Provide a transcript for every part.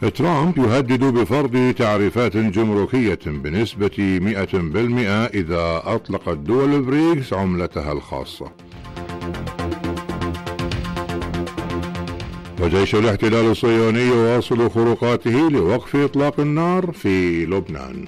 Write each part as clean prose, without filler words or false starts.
ترامب يهدد بفرض تعريفات جمركية بنسبة 100% إذا أطلقت دول البريكس عملتها الخاصة. وجيش الاحتلال الصهيوني يواصل خروقاته لوقف إطلاق النار في لبنان.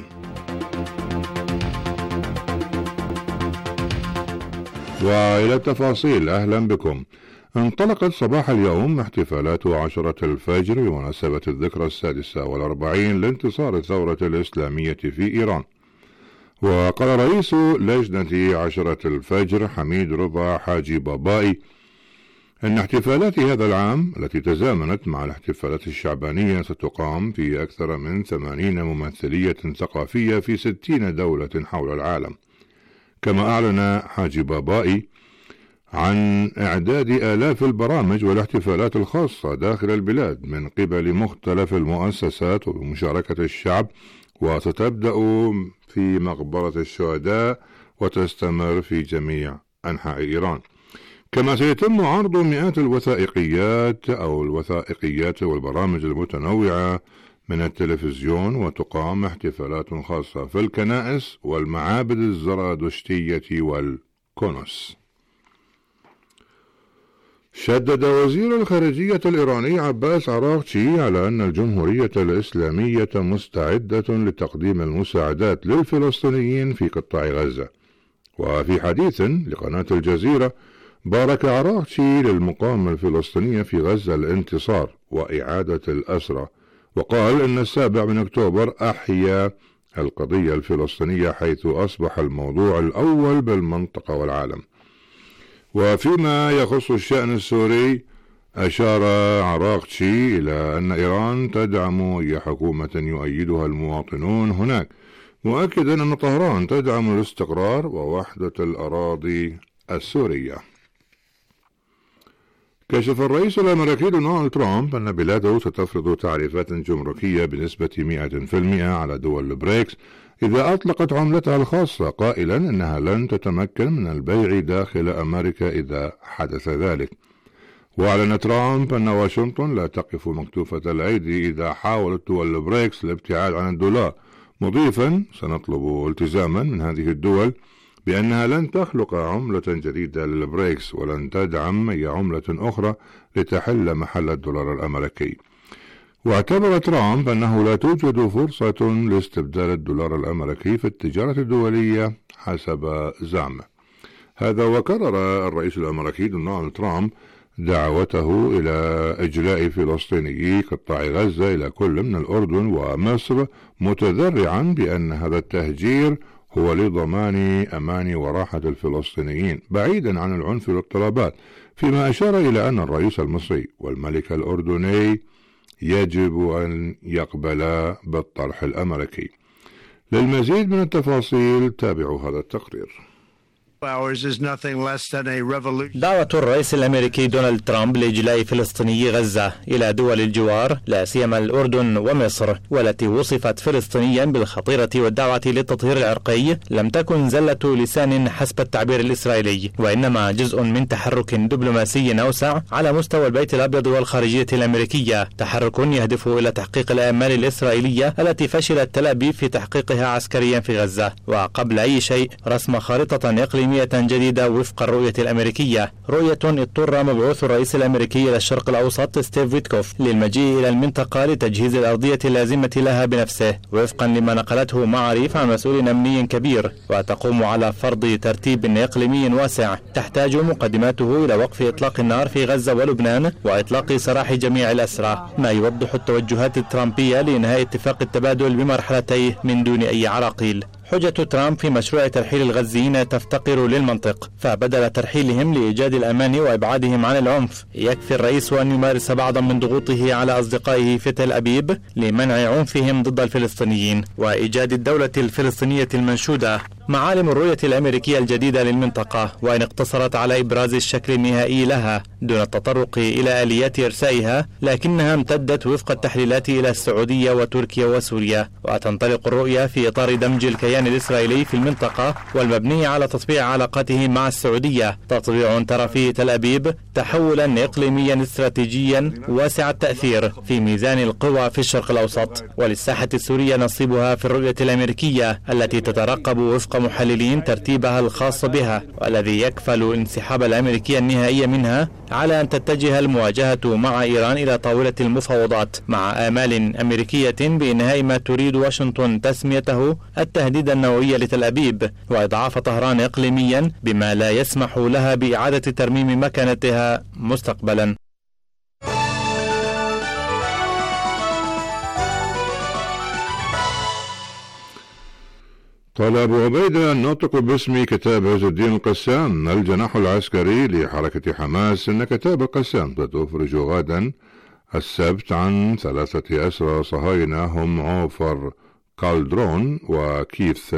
وإلى التفاصيل، أهلا بكم. انطلقت صباح اليوم احتفالات 10 الفجر بمناسبة الذكرى 46 لانتصار الثورة الإسلامية في إيران. وقال رئيس لجنة 10 الفجر حميد رضا حاجي بابائي أن احتفالات هذا العام التي تزامنت مع الاحتفالات الشعبانية ستقام في أكثر من 80 ممثلية ثقافية في 60 دولة حول العالم. كما أعلن حاجي بابائي عن إعداد آلاف البرامج والاحتفالات الخاصة داخل البلاد من قبل مختلف المؤسسات وبمشاركة الشعب، وستبدأ في مقبرة الشهداء وتستمر في جميع أنحاء إيران. كما سيتم عرض مئات الوثائقيات والبرامج المتنوعة من التلفزيون، وتقام احتفالات خاصة في الكنائس والمعابد الزرادشتية والكونوس. شدد وزير الخارجية الإيراني عباس عراقچي على أن الجمهورية الإسلامية مستعدة لتقديم المساعدات للفلسطينيين في قطاع غزة. وفي حديث لقناة الجزيرة، بارك عراقچي للمقاومة الفلسطينية في غزة الانتصار وإعادة الأسرى، وقال إن 7 أكتوبر أحيا القضية الفلسطينية حيث أصبح الموضوع الأول بالمنطقة والعالم. وفيما يخص الشأن السوري، أشار عراقچي إلى أن إيران تدعم أي حكومة يؤيدها المواطنون هناك، مؤكدا أن طهران تدعم الاستقرار ووحدة الأراضي السورية. كشف الرئيس الأمريكي دونالد ترامب أن بلاده ستفرض تعريفات جمركية بنسبة 100% على دول البريكس إذا أطلقت عملتها الخاصة، قائلا إنها لن تتمكن من البيع داخل أمريكا إذا حدث ذلك. وأعلن ترامب أن واشنطن لا تقف مكتوفة الأيدي إذا حاولت دول البريكس الابتعاد عن الدولار، مضيفا سنطلب التزاما من هذه الدول بأنها لن تخلق عملة جديدة للبريكس ولن تدعم أي عملة أخرى لتحل محل الدولار الأمريكي. واعتبر ترامب أنه لا توجد فرصة لاستبدال الدولار الأمريكي في التجارة الدولية حسب زعمه. هذا وكرر الرئيس الأمريكي دونالد ترامب دعوته إلى إجلاء فلسطينيي قطاع غزة إلى كل من الأردن ومصر، متذرعا بأن هذا التهجير هو لضمان أمان وراحة الفلسطينيين بعيدا عن العنف والاضطرابات، فيما أشار إلى أن الرئيس المصري والملك الأردني يجب أن يقبلا بالطرح الأمريكي. للمزيد من التفاصيل تابعوا هذا التقرير. دعوة الرئيس الأمريكي دونالد ترامب لإجلاء فلسطيني غزة إلى دول الجوار لا سيما الأردن ومصر، والتي وصفت فلسطينيا بالخطيرة والدعوة للتطهير العرقي، لم تكن زلة لسان حسب التعبير الإسرائيلي، وإنما جزء من تحرك دبلوماسي أوسع على مستوى البيت الأبيض والخارجية الأمريكية، تحرك يهدف إلى تحقيق الآمال الإسرائيلية التي فشلت تل أبيب في تحقيقها عسكريا في غزة، وقبل أي شيء رسم خارطة إقليمية جديدة وفق الرؤية الأمريكية، رؤية اضطر مبعوث الرئيس الأمريكي إلى الشرق الأوسط ستيف ويتكوف للمجيء إلى المنطقة لتجهيز الأرضية اللازمة لها بنفسه، وفقا لما نقلته معاريف عن مسؤول أمني كبير، وتقوم على فرض ترتيب إقليمي واسع تحتاج مقدماته إلى وقف إطلاق النار في غزة ولبنان وإطلاق سراح جميع الأسرى، ما يوضح التوجهات الترامبية لإنهاء اتفاق التبادل بمرحلتيه من دون أي عراقيل. حجة ترامب في مشروع ترحيل الغزيين تفتقر للمنطق، فبدل ترحيلهم لإيجاد الأمان وإبعادهم عن العنف، يكفي الرئيس أن يمارس بعضا من ضغوطه على أصدقائه في تل أبيب لمنع عنفهم ضد الفلسطينيين وإيجاد الدولة الفلسطينية المنشودة معالم الرؤية الأمريكية الجديدة للمنطقة، وإن اقتصرت على إبراز الشكل النهائي لها دون التطرق إلى آليات إرسائها، لكنها امتدت وفق التحليلات إلى السعودية وتركيا وسوريا، وتنطلق الرؤية في إطار دمج الكيان الإسرائيلي في المنطقة والمبني على تطبيع علاقاته مع السعودية، تطبيع ترى فيه تل أبيب تحولا إقليميا استراتيجيا واسع التأثير في ميزان القوى في الشرق الأوسط. وللساحة السورية نصيبها في الرؤية الأمريكية التي تترقب وفق محللين ترتيبها الخاص بها، والذي يكفل انسحاب الأمريكية النهائي منها على أن تتجه المواجهة مع إيران إلى طاولة المفاوضات، مع آمال أمريكية بإنهاء ما تريد واشنطن تسميته التهديد النووي لتل أبيب، وإضعاف طهران إقليميا بما لا يسمح لها بإعادة ترميم مكانتها مستقبلا. قال أبو عبيدة الناطق باسم كتاب عز الدين القسام الجناح العسكري لحركة حماس أن كتاب القسام ستفرج غدا السبت عن 3 أسرى صهاينة هم عوفر كالدرون وكيث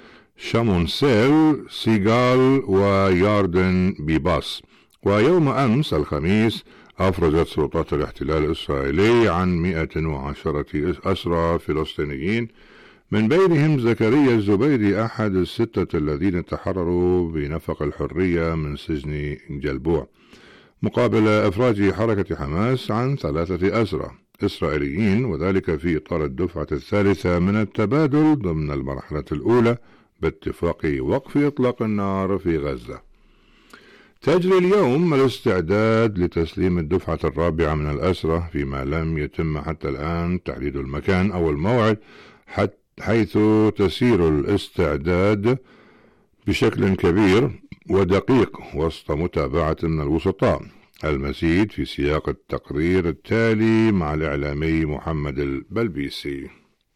شامونسيل سيغال وياردن بيباس. ويوم أمس الخميس أفرجت سلطات الاحتلال الإسرائيلي عن 110 أسرى فلسطينيين، من بينهم زكريا الزبيدي أحد 6 الذين تحرروا بنفق الحرية من سجن جلبوع، مقابل إفراج حركة حماس عن 3 أسرى إسرائيليين، وذلك في إطار الدفعة الثالثة من التبادل ضمن المرحلة الأولى باتفاق وقف إطلاق النار في غزة. تجري اليوم الاستعداد لتسليم الدفعة الرابعة من الأسرى، فيما لم يتم حتى الآن تحديد المكان أو الموعد، حيث تسير الاستعداد بشكل كبير ودقيق وسط متابعة من الوسطاء. المزيد في سياق التقرير التالي مع الإعلامي محمد البلبيسي.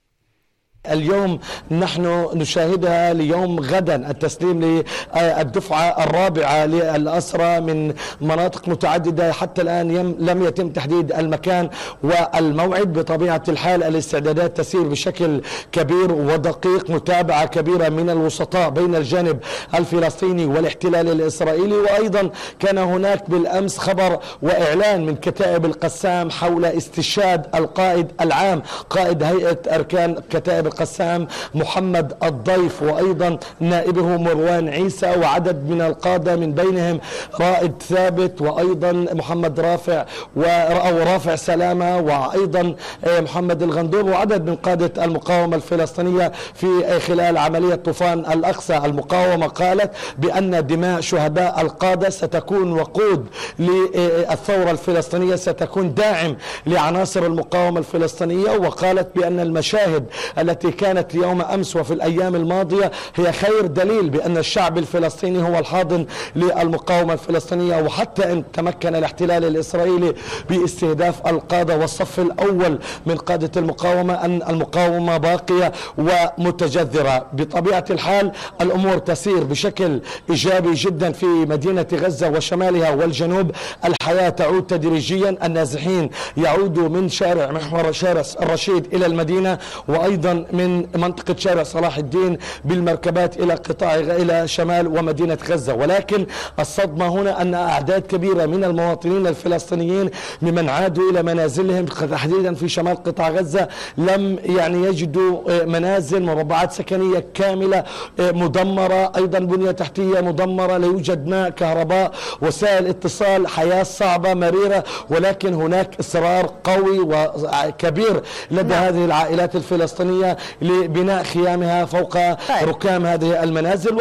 اليوم نحن نشاهدها ليوم غدا التسليم للدفعة الرابعة للأسرى من مناطق متعددة. حتى الآن لم يتم تحديد المكان والموعد. بطبيعة الحال الاستعدادات تسير بشكل كبير ودقيق، متابعة كبيرة من الوسطاء بين الجانب الفلسطيني والاحتلال الإسرائيلي. وأيضا كان هناك بالأمس خبر وإعلان من كتائب القسام حول استشهاد القائد العام قائد هيئة أركان كتائب القسام محمد الضيف، وأيضا نائبه مروان عيسى، وعدد من القادة من بينهم رائد ثابت، وأيضا محمد رافع رافع سلامة، وأيضا محمد الغندور، وعدد من قادة المقاومة الفلسطينية في خلال عملية طوفان الأقصى. المقاومة قالت بأن دماء شهداء القادة ستكون وقود للثورة الفلسطينية، ستكون داعم لعناصر المقاومة الفلسطينية. وقالت بأن المشاهد التي كانت يوم أمس وفي الأيام الماضية هي خير دليل بأن الشعب الفلسطيني هو الحاضن للمقاومة الفلسطينية. وحتى إن تمكن الاحتلال الإسرائيلي باستهداف القادة والصف الأول من قادة المقاومة، أن المقاومة باقية ومتجذرة. بطبيعة الحال الأمور تسير بشكل إيجابي جدا في مدينة غزة وشمالها والجنوب. الحياة تعود تدريجيا، النازحين يعودوا من شارع محور شارع الرشيد إلى المدينة، وأيضا من منطقة شارع صلاح الدين بالمركبات إلى شمال ومدينة غزة. ولكن الصدمة هنا أن أعداد كبيرة من المواطنين الفلسطينيين ممن عادوا إلى منازلهم تحديدا في شمال قطاع غزة لم يجدوا منازل، مربعات سكنية كاملة مدمرة، أيضا بنية تحتية مدمرة، لا يوجد ماء، كهرباء، وسائل اتصال، حياة صعبة مريرة. ولكن هناك إصرار قوي وكبير لدى هذه العائلات الفلسطينية لبناء خيامها فوق ركام هذه المنازل.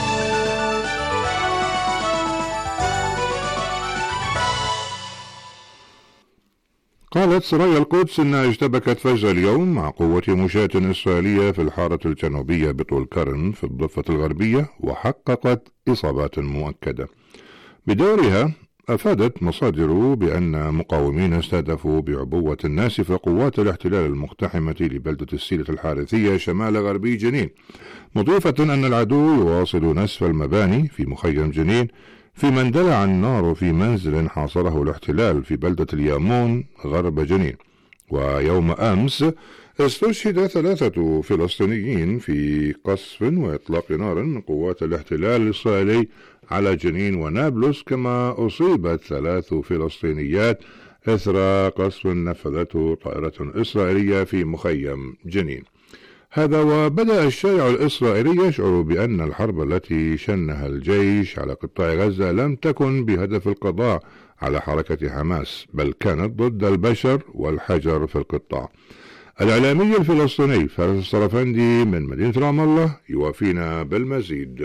قالت سرايا القدس أنها اشتبكت فجر اليوم مع قوة مشاة إسرائيلية في الحارة الجنوبية بطول كرم في الضفة الغربية، وحققت إصابات مؤكدة. بدورها أفادت مصادر بأن مقاومين استهدفوا بعبوة ناسفة قوات الاحتلال المقتحمة لبلدة السيلة الحارثية شمال غربي جنين، مضيفة أن العدو يواصل نسف المباني في مخيم جنين، فيما اندلع النار في منزل حاصره الاحتلال في بلدة اليامون غرب جنين. ويوم أمس استشهد 3 فلسطينيين في قصف وإطلاق نار من قوات الاحتلال الإسرائيلي على جنين ونابلس، كما أصيبت 3 فلسطينيات إثر قصف نفذته طائرة إسرائيلية في مخيم جنين. هذا وبدأ الشارع الإسرائيلي يشعر بأن الحرب التي شنها الجيش على قطاع غزة لم تكن بهدف القضاء على حركة حماس، بل كانت ضد البشر والحجر في القطاع. الإعلامي الفلسطيني فارس الصرفندي من مدينة رام الله يوافينا بالمزيد.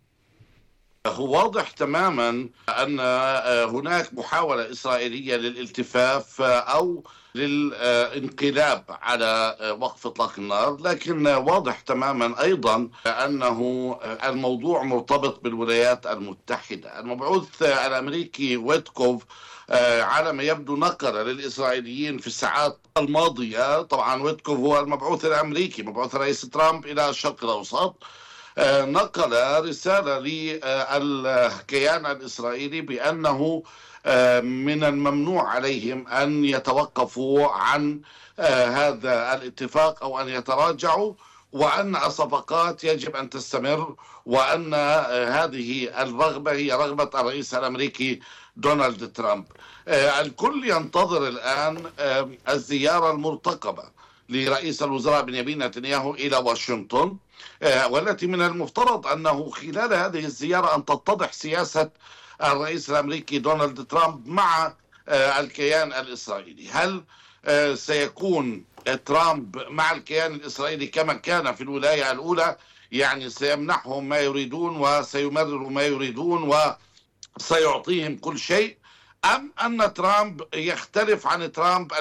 هو واضح تماما أن هناك محاولة إسرائيلية للالتفاف أو للانقلاب على وقف إطلاق النار، لكن واضح تماما أيضا أنه الموضوع مرتبط بالولايات المتحدة. المبعوث الأمريكي ويتكوف على ما يبدو نقل للإسرائيليين في الساعات الماضية، طبعا ويتكوف هو المبعوث الأمريكي مبعوث رئيس ترامب إلى الشرق الأوسط، نقل رسالة للكيان الإسرائيلي بأنه من الممنوع عليهم أن يتوقفوا عن هذا الاتفاق أو أن يتراجعوا، وأن الصفقات يجب أن تستمر، وأن هذه الرغبة هي رغبة الرئيس الأمريكي دونالد ترامب. الكل ينتظر الآن الزيارة المرتقبة لرئيس الوزراء بنيامين نتنياهو إلى واشنطن، والتي من المفترض أنه خلال هذه الزيارة أن تتضح سياسة الرئيس الأمريكي دونالد ترامب مع الكيان الإسرائيلي. هل سيكون ترامب مع الكيان الإسرائيلي كما كان في الولاية الأولى، يعني سيمنحهم ما يريدون وسيمرر ما يريدون وسيعطيهم كل شيء، أم أن ترامب يختلف عن ترامب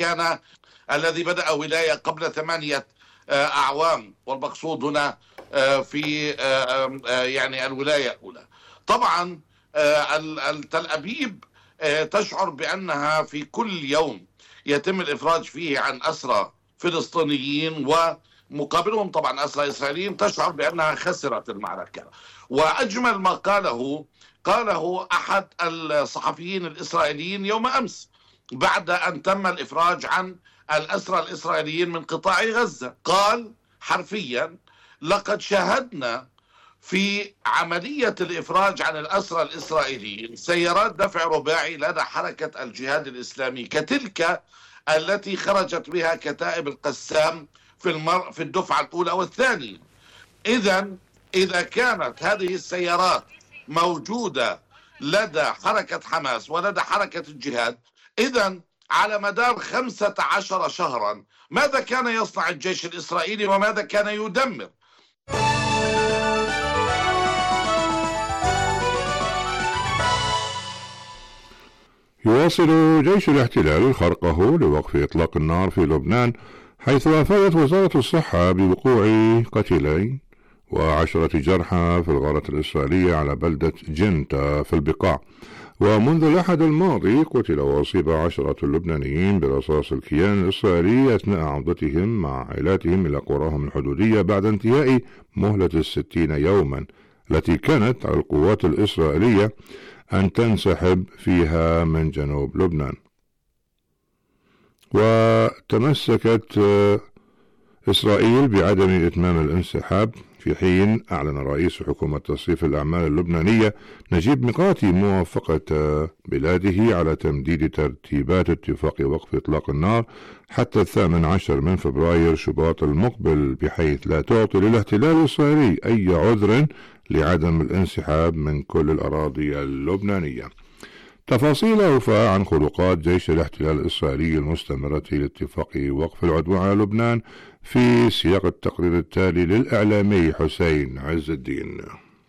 الذي بدأ ولاية قبل 8 أعوام، والمقصود هنا في يعني الولاية الأولى. طبعا تل أبيب تشعر بأنها في كل يوم يتم الإفراج فيه عن أسرى فلسطينيين ومقابلهم طبعا أسرى إسرائيليين، تشعر بأنها خسرت المعركة. وأجمل ما قاله أحد الصحفيين الإسرائيليين يوم أمس بعد أن تم الإفراج عن الأسرى الإسرائيليين من قطاع غزة، قال حرفيا: لقد شاهدنا في عملية الإفراج عن الأسرى الإسرائيليين سيارات دفع رباعي لدى حركة الجهاد الإسلامي كتلك التي خرجت بها كتائب القسام في الدفعة الأولى والثانية. إذا كانت هذه السيارات موجودة لدى حركة حماس ولدى حركة الجهاد، إذن على مدار 15 شهرا ماذا كان يصنع الجيش الإسرائيلي وماذا كان يدمر؟ يواصل جيش الاحتلال خرقه لوقف إطلاق النار في لبنان، حيث أفادت وزارة الصحة بوقوع قتيلين و10 جرحى في الغارة الإسرائيلية على بلدة جنتا في البقاع. ومنذ الأحد الماضي قتل وأصيب 10 لبنانيين برصاص الكيان الإسرائيلي أثناء عودتهم مع عائلاتهم إلى قراهم الحدودية بعد انتهاء مهلة 60 يوما التي كانت على القوات الإسرائيلية أن تنسحب فيها من جنوب لبنان. وتمسكت إسرائيل بعدم إتمام الانسحاب، في حين أعلن رئيس حكومة تصريف الأعمال اللبنانية نجيب ميقاتي موافقة بلاده على تمديد ترتيبات اتفاق وقف إطلاق النار حتى 18 من فبراير شباط المقبل، بحيث لا تعطي للاحتلال الإسرائيلي أي عذر لعدم الانسحاب من كل الأراضي اللبنانية. تفاصيل أوفى عن خروقات جيش الاحتلال الإسرائيلي المستمرة لاتفاق وقف العدوان على لبنان في سياق التقرير التالي للإعلامي حسين عز الدين.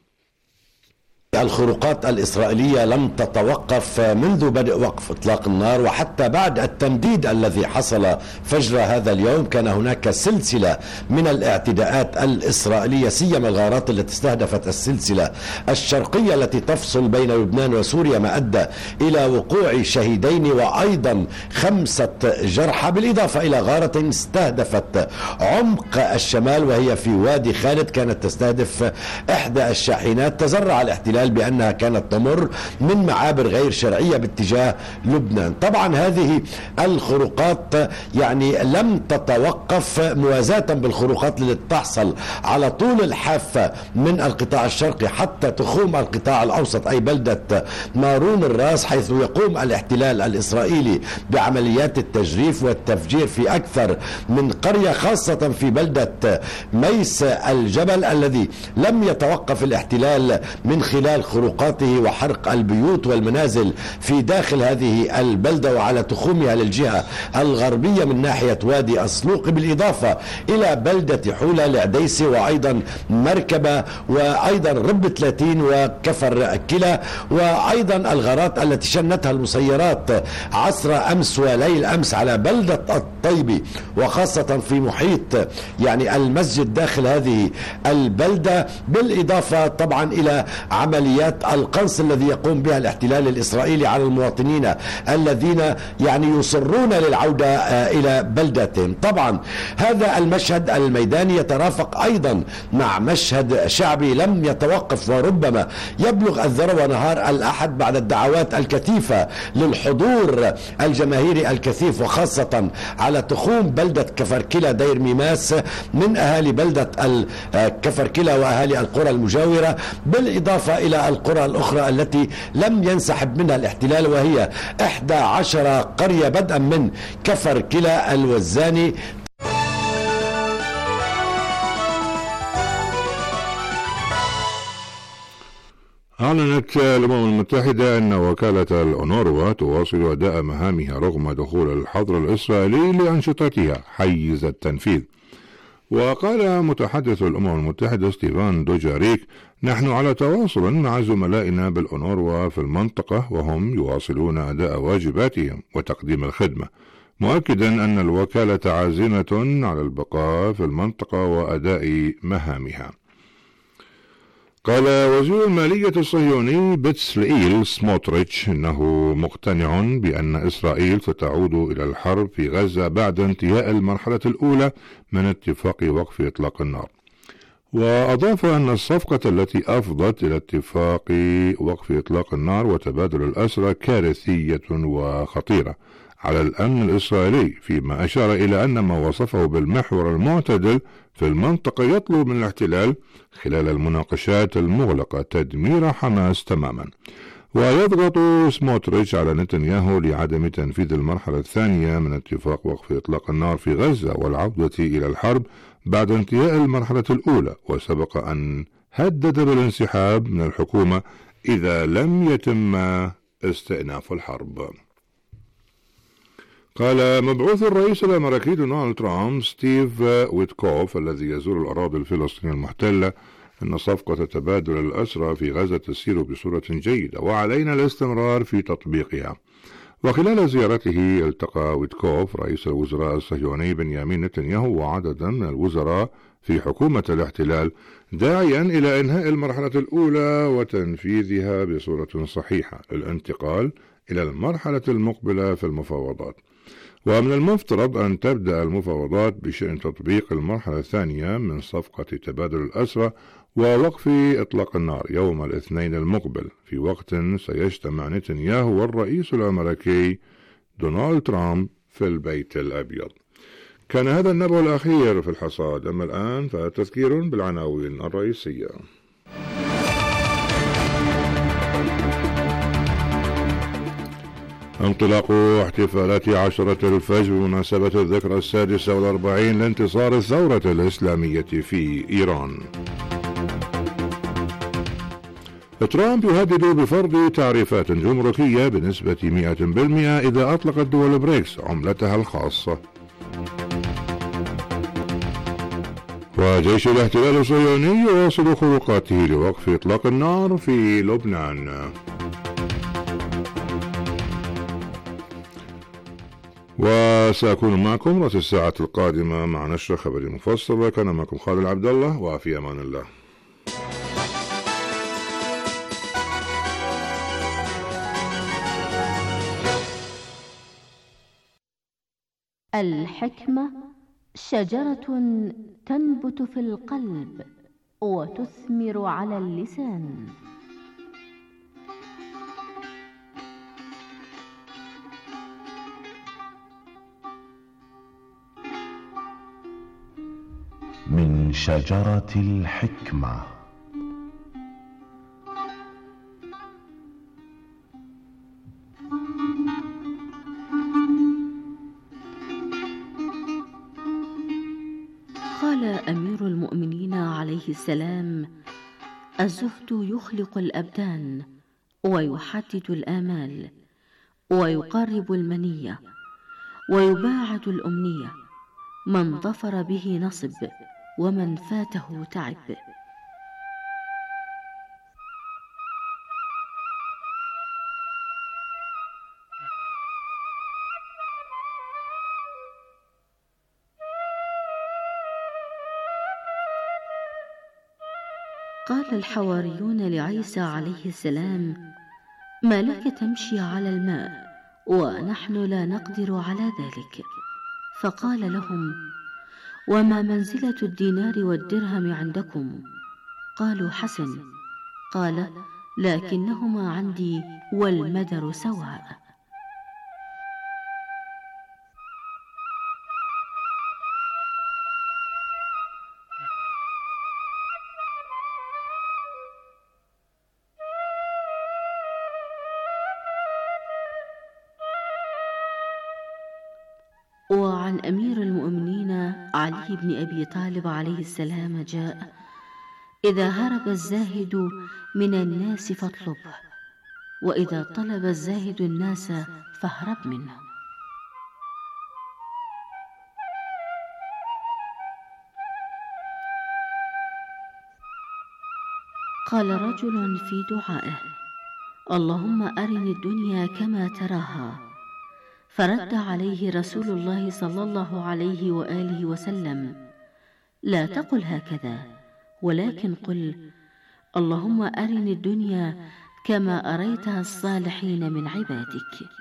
الخروقات الإسرائيلية لم تتوقف منذ بدء وقف إطلاق النار، وحتى بعد التمديد الذي حصل فجر هذا اليوم كان هناك سلسلة من الاعتداءات الإسرائيلية، سيما الغارات التي استهدفت السلسلة الشرقية التي تفصل بين لبنان وسوريا، ما أدى إلى وقوع شهيدين وأيضا 5 جرحى، بالإضافة إلى غارة استهدفت عمق الشمال وهي في وادي خالد كانت تستهدف إحدى الشاحنات. تزرع الاحتلال الاحتلال بأنها كانت تمر من معابر غير شرعية باتجاه لبنان. طبعا هذه الخروقات يعني لم تتوقف موازاة بالخروقات التي تحصل على طول الحافة من القطاع الشرقي حتى تخوم القطاع الأوسط، أي بلدة مارون الراس، حيث يقوم الاحتلال الإسرائيلي بعمليات التجريف والتفجير في أكثر من قرية، خاصة في بلدة ميس الجبل الذي لم يتوقف الاحتلال من خلال خروقاته وحرق البيوت والمنازل في داخل هذه البلدة وعلى تخومها للجهة الغربية من ناحية وادي الصلوق، بالإضافة إلى بلدة حولة لعديسي وأيضا مركبة وأيضا رب 30 وكفر كلا، وأيضا الغارات التي شنتها المسيرات عصر أمس وليل أمس على بلدة الطيبي، وخاصة في محيط يعني المسجد داخل هذه البلدة، بالإضافة طبعا إلى عمليات القنص الذي يقوم بها الاحتلال الإسرائيلي على المواطنين الذين يعني يصرون للعودة إلى بلدتهم. طبعا هذا المشهد الميداني يترافق أيضا مع مشهد شعبي لم يتوقف وربما يبلغ الذروة نهار الأحد بعد الدعوات الكثيفة للحضور الجماهيري الكثيف، وخاصة على تخوم بلدة كفركلا دير ميماس من أهالي بلدة كفركلا وأهالي القرى المجاورة، بالإضافة إلى القرى الأخرى التي لم ينسحب منها الاحتلال، وهي 11 قرية بدءا من كفركلا الوزاني. أعلنت الأمم المتحدة أن وكالة الأونروا تواصل أداء مهامها رغم دخول الحظر الإسرائيلي لأنشطتها حيز التنفيذ. وقال متحدث الأمم المتحدة ستيفان دوجاريك: نحن على تواصل مع زملائنا بالأونروا في المنطقة وهم يواصلون أداء واجباتهم وتقديم الخدمة، مؤكدا أن الوكالة عازمة على البقاء في المنطقة وأداء مهامها. قال وزير المالية الصهيوني بتسلئيل سموتريتش إنه مقتنع بأن إسرائيل ستعود إلى الحرب في غزة بعد انتهاء المرحلة الأولى من اتفاق وقف إطلاق النار. وأضاف أن الصفقة التي أفضت إلى اتفاق وقف إطلاق النار وتبادل الأسرى كارثية وخطيرة على الأمن الإسرائيلي، فيما أشار إلى أن ما وصفه بالمحور المعتدل في المنطقة يطلب من الاحتلال خلال المناقشات المغلقة تدمير حماس تماما. ويضغط سموتريتش على نتنياهو لعدم تنفيذ المرحلة الثانية من اتفاق وقف إطلاق النار في غزة والعودة إلى الحرب بعد انتهاء المرحلة الأولى، وسبق أن هدد بالانسحاب من الحكومة إذا لم يتم استئناف الحرب. قال مبعوث الرئيس الأمريكي دونالد ترامب ستيف ويتكوف الذي يزور الأراضي الفلسطينية المحتلة أن صفقة تبادل الأسرى في غزة تسير بصورة جيدة وعلينا الاستمرار في تطبيقها. وخلال زيارته التقى ويتكوف رئيس الوزراء الصهيوني بنيامين نتنياهو وعددا من الوزراء في حكومة الاحتلال، داعيا إلى إنهاء المرحلة الأولى وتنفيذها بصورة صحيحة للانتقال إلى المرحلة المقبلة في المفاوضات. ومن المفترض أن تبدأ المفاوضات بشأن تطبيق المرحلة الثانية من صفقة تبادل الأسرى ووقف إطلاق النار يوم الاثنين المقبل، في وقت سيجتمع نتنياهو والرئيس الأمريكي دونالد ترامب في البيت الأبيض. كان هذا النبأ الأخير في الحصاد. أما الآن فتذكير بالعناوين الرئيسية. انطلاق احتفالات 10 الفجر بمناسبة الذكرى 46 لانتصار الثورة الإسلامية في إيران. ترامب يهدد بفرض تعريفات جمركية بنسبة 100% إذا أطلقت دول بريكس عملتها الخاصة. وجيش الاحتلال الصهيوني يواصل خروقاته لوقف إطلاق النار في لبنان. وسأكون معكم رأس الساعة القادمة مع نشر خبر مفصل، وكان معكم خالد عبد الله، وفي أمان الله. الحكمة شجرة تنبت في القلب وتثمر على اللسان. من شجرة الحكمة. قال أمير المؤمنين عليه السلام: الزهد يخلق الأبدان ويحدد الآمال ويقرب المنية ويباعد الأمنية، من ظفر به نصب ومن فاته تعب. قال الحواريون لعيسى عليه السلام: ما لك تمشي على الماء ونحن لا نقدر على ذلك؟ فقال لهم: وما منزلة الدينار والدرهم عندكم؟ قالوا: حسن. قال: لكنهما عندي والمدر سواء. وعن أمير المؤمنين علي بن أبي طالب عليه السلام جاء: إذا هرب الزاهد من الناس فاطلبه، وإذا طلب الزاهد الناس فاهرب منه. قال رجل في دعائه: اللهم أرني الدنيا كما تراها. فرد عليه رسول الله صلى الله عليه وآله وسلم: لا تقل هكذا، ولكن قل: اللهم أرني الدنيا كما أريتها الصالحين من عبادك.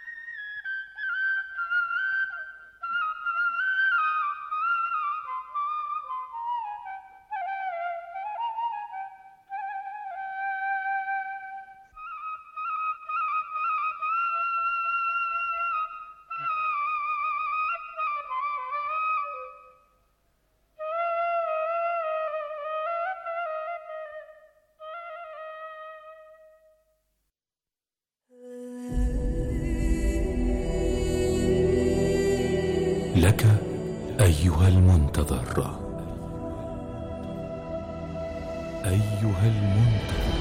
لك أيها المنتظر، أيها المنتظر.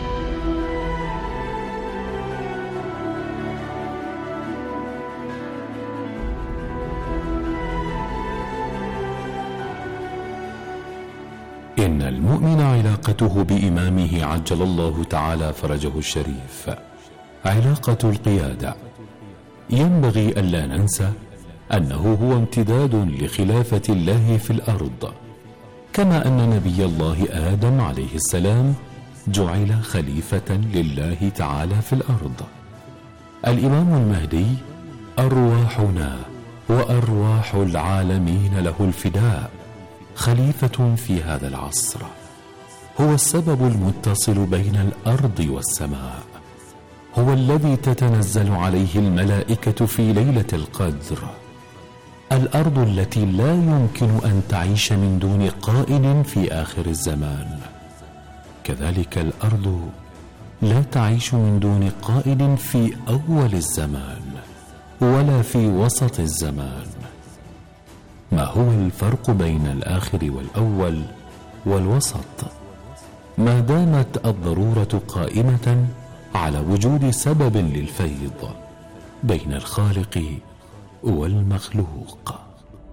إن المؤمن علاقته بإمامه عجل الله تعالى فرجه الشريف علاقة القيادة. ينبغي ألا ننسى أنه هو امتداد لخلافة الله في الأرض، كما أن نبي الله آدم عليه السلام جعل خليفة لله تعالى في الأرض. الإمام المهدي أرواحنا وأرواح العالمين له الفداء، خليفة في هذا العصر، هو السبب المتصل بين الأرض والسماء، هو الذي تتنزل عليه الملائكة في ليلة القدر، الأرض التي لا يمكن أن تعيش من دون قائد في آخر الزمان، كذلك الأرض لا تعيش من دون قائد في أول الزمان ولا في وسط الزمان. ما هو الفرق بين الآخر والأول والوسط؟ ما دامت الضرورة قائمة على وجود سبب للفيض بين الخالق والمخلوق.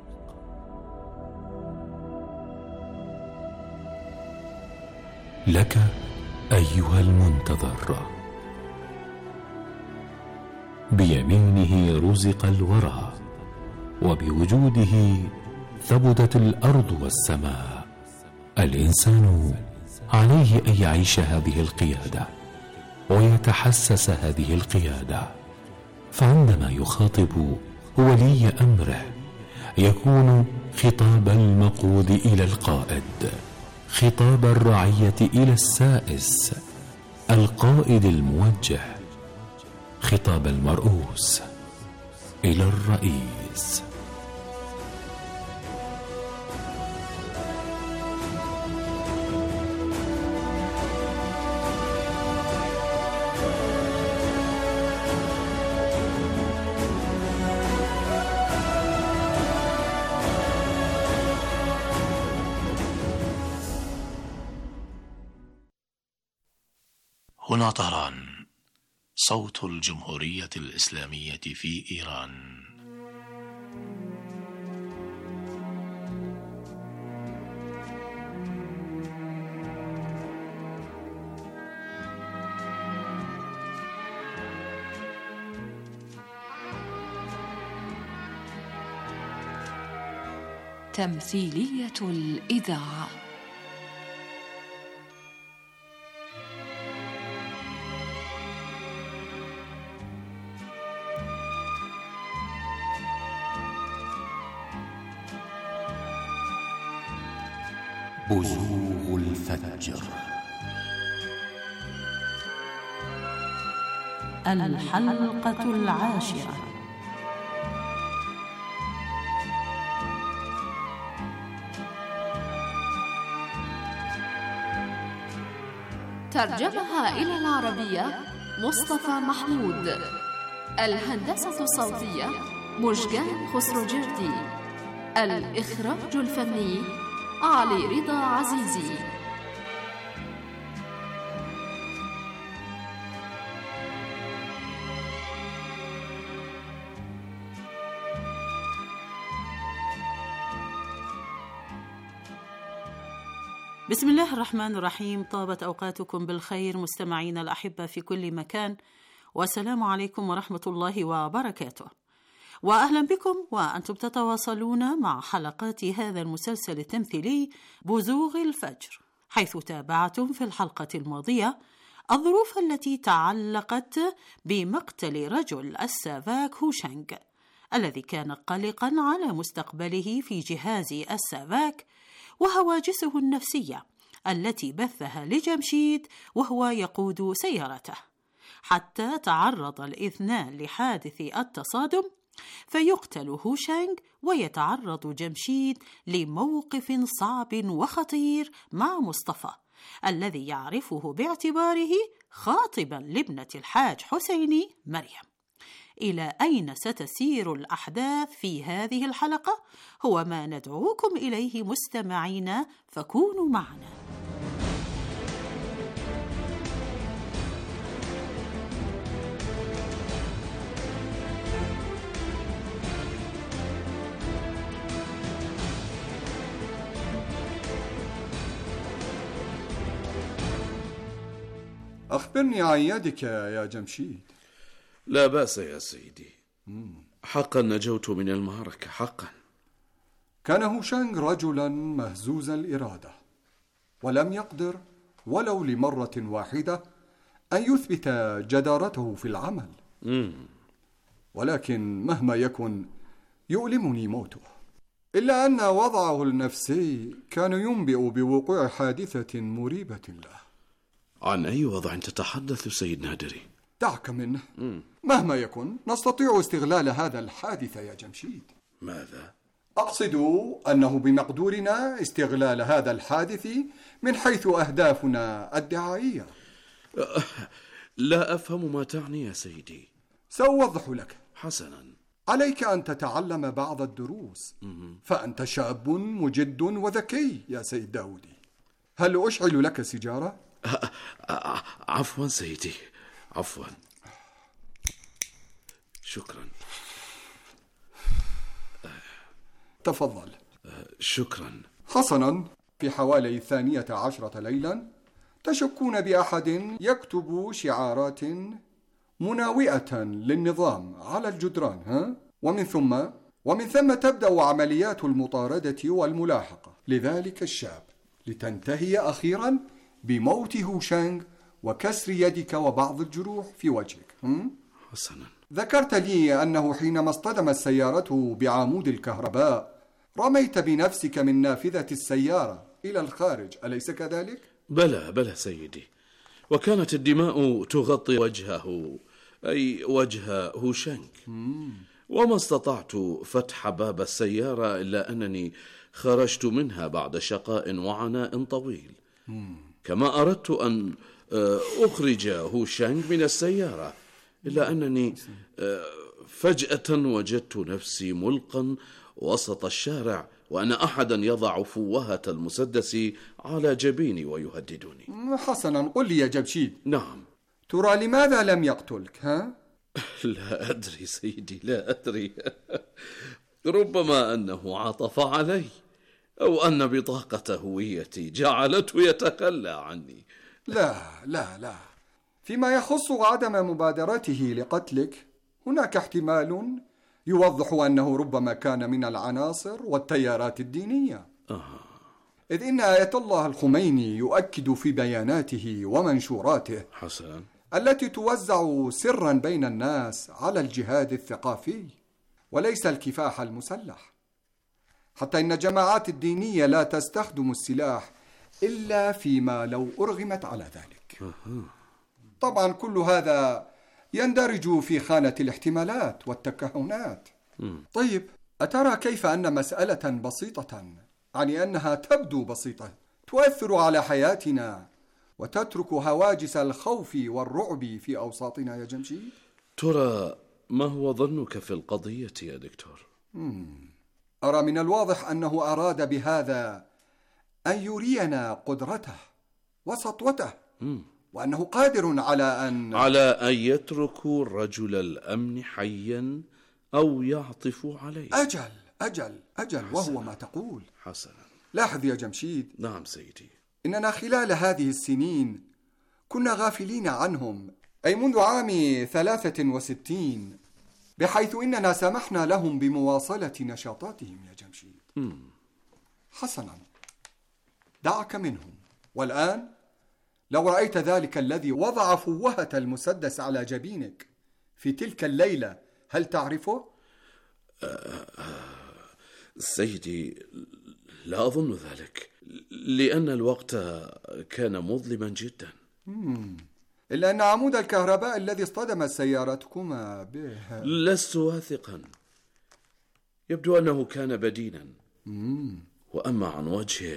لك أيها المنتظر، بيمينه رزق الورى، وبوجوده ثبتت الأرض والسماء. الإنسان عليه أن يعيش هذه القيادة ويتحسس هذه القيادة، فعندما يخاطب ولي أمره يكون خطاب المقود إلى القائد، خطاب الرعية إلى السائس، القائد الموجه، خطاب المرؤوس إلى الرئيس. هنا طهران، صوت الجمهورية الإسلامية في إيران. تمثيلية الإذاعة. بزوغ الفجر. الحلقة 10. ترجمها إلى العربية مصطفى محمود. الهندسة الصوتية مشجان خسروجردي. الإخراج الفني علي رضا عزيزي. بسم الله الرحمن الرحيم. طابت أوقاتكم بالخير مستمعين الأحبة في كل مكان، والسلام عليكم ورحمة الله وبركاته، وأهلا بكم وأنتم تتواصلون مع حلقات هذا المسلسل التمثيلي بزوغ الفجر، حيث تابعتم في الحلقة الماضية الظروف التي تعلقت بمقتل رجل السافاك هوشانغ الذي كان قلقا على مستقبله في جهاز السافاك، وهواجسه النفسية التي بثها لجمشيد وهو يقود سيارته، حتى تعرض الاثنان لحادث التصادم، فيقتل هوشانغ ويتعرض جمشيد لموقف صعب وخطير مع مصطفى الذي يعرفه باعتباره خاطبا لابنة الحاج حسيني مريم. إلى أين ستسير الأحداث في هذه الحلقة هو ما ندعوكم إليه مستمعين، فكونوا معنا. أخبرني عن يدك يا جمشيد. لا بأس يا سيدي، حقا نجوت من المعركة حقا. كان هوشانغ رجلا مهزوز الإرادة، ولم يقدر ولو لمرة واحدة أن يثبت جدارته في العمل. ولكن مهما يكن يؤلمني موته، إلا أن وضعه النفسي كان ينبئ بوقوع حادثة مريبة له. عن أي وضع تتحدث سيد نادري؟ دعك منه. مهما يكن نستطيع استغلال هذا الحادث يا جمشيد. ماذا؟ أقصد أنه بمقدورنا استغلال هذا الحادث من حيث أهدافنا الدعائية. لا أفهم ما تعني يا سيدي. سأوضح لك. حسنا. عليك أن تتعلم بعض الدروس، فأنت شاب مجد وذكي يا سيد داودي. هل أشعل لك سيجارة؟ عفوا سيدي، عفوا. شكرا. تفضل. شكرا. حسنا. في حوالي 12 ليلا تشكون بأحد يكتب شعارات مناوئة للنظام على الجدران، ومن ثم تبدأ عمليات المطاردة والملاحقة لذلك الشاب، لتنتهي أخيرا بموت هوشانغ وكسر يدك وبعض الجروح في وجهك. حسنا. ذكرت لي أنه حينما اصطدمت سيارته بعمود الكهرباء رميت بنفسك من نافذة السيارة إلى الخارج، أليس كذلك؟ بلى سيدي، وكانت الدماء تغطي وجهه، أي وجه هوشانغ، وما استطعت فتح باب السيارة إلا أنني خرجت منها بعد شقاء وعناء طويل. كما أردت أن أخرج هوشانغ من السيارة، إلا أنني فجأة وجدت نفسي ملقا وسط الشارع، وأن أحدا يضع فوهة المسدس على جبيني ويهددني. حسنا، قل لي يا جمشيد. نعم. ترى لماذا لم يقتلك ها؟ لا أدري سيدي، لا أدري. ربما أنه عطف علي، أو أن بطاقة هويتي جعلته يتخلى عني. لا لا لا، فيما يخص عدم مبادرته لقتلك هناك احتمال يوضح أنه ربما كان من العناصر والتيارات الدينية. إذ إن آية الله الخميني يؤكد في بياناته ومنشوراته حسنا التي توزع سرا بين الناس على الجهاد الثقافي وليس الكفاح المسلح، حتى إن الجماعات الدينية لا تستخدم السلاح إلا فيما لو أرغمت على ذلك. طبعا كل هذا يندرج في خانة الاحتمالات والتكهنات. طيب، أترى كيف أن مسألة بسيطة، يعني أنها تبدو بسيطة، تؤثر على حياتنا وتترك هواجس الخوف والرعب في أوساطنا يا جمشيد؟ ترى ما هو ظنك في القضية يا دكتور؟ أرى من الواضح أنه أراد بهذا أن يرينا قدرته وسطوته، وأنه قادر على أن يتركوا رجل الأمن حيا أو يعطفوا عليه. أجل وهو ما تقول. حسنا. لاحظ يا جمشيد. نعم سيدي. إننا خلال هذه السنين كنا غافلين عنهم، أي منذ عام 63، بحيث إننا سمحنا لهم بمواصلة نشاطاتهم يا جمشيد. حسنا، دعك منهم. والآن لو رأيت ذلك الذي وضع فوهة المسدس على جبينك في تلك الليلة، هل تعرفه؟ سيدي، لا أظن ذلك، لأن الوقت كان مظلما جدا. إلا أن عمود الكهرباء الذي اصطدمت سيارتكما به لست واثقا، يبدو أنه كان بدينا. وأما عن وجهه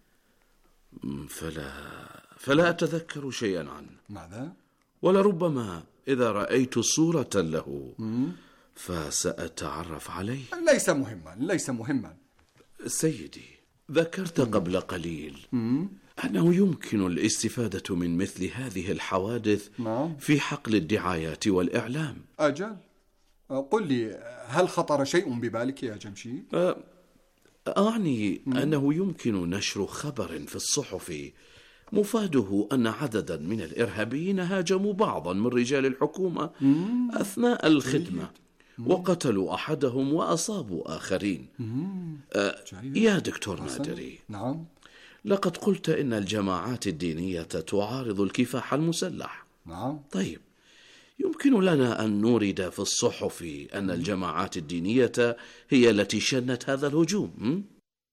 فلا أتذكر شيئا عنه. ماذا؟ ولربما إذا رأيت صورة له فسأتعرف عليه. ليس مهما سيدي، ذكرت قبل قليل أنه يمكن الاستفادة من مثل هذه الحوادث في حقل الدعايات والإعلام. أجل، قل لي، هل خطر شيء ببالك يا جمشيد؟ أعني أنه يمكن نشر خبر في الصحف مفاده أن عددا من الإرهابيين هاجموا بعضا من رجال الحكومة أثناء الخدمة وقتلوا أحدهم وأصابوا آخرين. يا دكتور نادري، نعم، لقد قلت إن الجماعات الدينية تعارض الكفاح المسلح. نعم. طيب، يمكن لنا أن نورد في الصحف أن الجماعات الدينية هي التي شنت هذا الهجوم.